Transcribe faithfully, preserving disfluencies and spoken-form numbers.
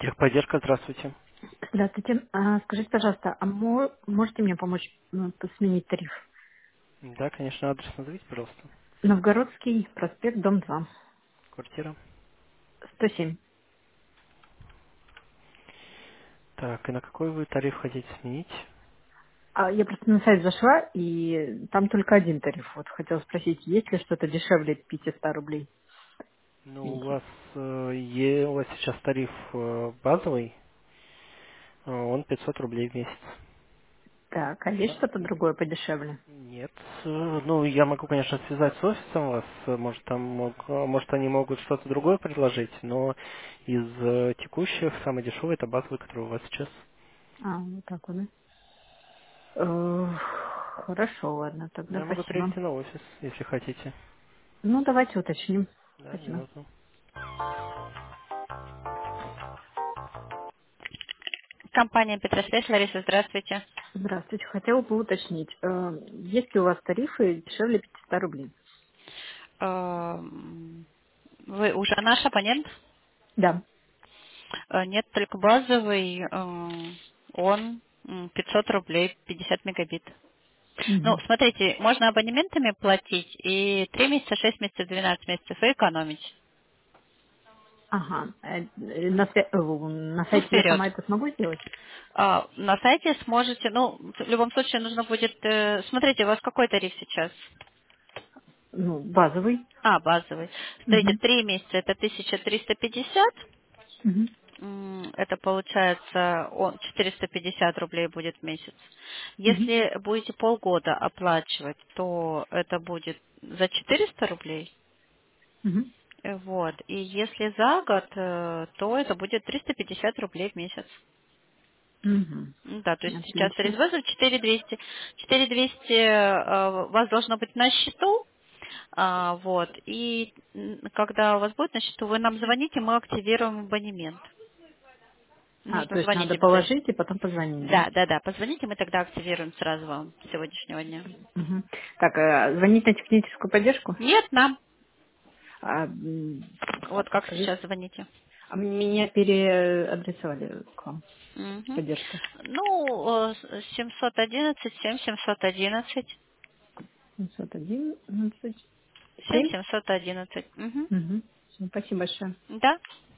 Техподдержка, здравствуйте. Здравствуйте. А, скажите, пожалуйста, а мо- можете мне помочь м, сменить тариф? Да, конечно, адрес назовите, пожалуйста. Новгородский проспект, дом два, Квартира. сто семь. Так, и на какой вы тариф хотите сменить? А я просто на сайт зашла, и там только один тариф. Вот хотела спросить, есть ли что-то дешевле пятьсот рублей в Ну, у месяц? вас, э, е- у вас сейчас тариф э, базовый, э, он пятьсот рублей в месяц. Так, а есть Са- что-то другое подешевле? Нет, э, ну, я могу, конечно, связать с офисом вас, э, может, там, мог- э, может, они могут что-то другое предложить, но из э, текущих самый дешевый это базовый, который у вас сейчас. А, вот так вот, да? Э, Хорошо, ладно, тогда Я могу спасибо. перевести на офис, если хотите. Ну, давайте уточним. Да, Спасибо. минуту. Компания Петросвязь, Лариса, здравствуйте. Здравствуйте. Хотела бы уточнить, э, есть ли у вас тарифы дешевле пятьсот рублей? Эм, Вы уже наш абонент? Да. Э, Нет, только базовый, э, он м, пятьсот рублей, пятьдесят мегабит. Ну, Мгм. смотрите, можно абонементами платить и три месяца, шесть месяцев, двенадцать месяцев и экономить. Ага. Э, э, На, свя- э, на Ну, сайте я вперед. сама это смогу сделать? А, на сайте сможете, ну, в любом случае нужно будет, э, смотрите, у вас какой тариф сейчас? Ну, базовый. А, базовый. Смотрите, Мгм. три месяца это тысяча триста пятьдесят. Мгм. М, Это получается он четыреста пятьдесят рублей будет в месяц. Мгм. Если будете полгода оплачивать, то это будет за четыреста рублей. Мгм. Э, Вот. И если за год, э, то это будет триста пятьдесят рублей в месяц. Мгм. Ну да, то есть сейчас Отлично. резвезов четыре двести. четыре двести э, у вас должно быть на счету. А, вот. И м, когда у вас будет на счету, вы нам звоните, мы активируем абонемент. А, то Нужно есть звонить надо обязательно. положить и потом позвонить, да? Да, да, да. Позвоните, мы тогда активируем сразу вам с сегодняшнего дня. Мгм. Так, э, звонить на техническую поддержку? Нет, нам. А, м, Вот так, как подскажите. сейчас звоните. А меня переадресовали к вам в Мгм. поддержку. Ну, э, семьсот одиннадцать, семь семьсот одиннадцать, семьсот одиннадцать семь семь. семьсот одиннадцать. Мгм. Угу. Спасибо большое. Да?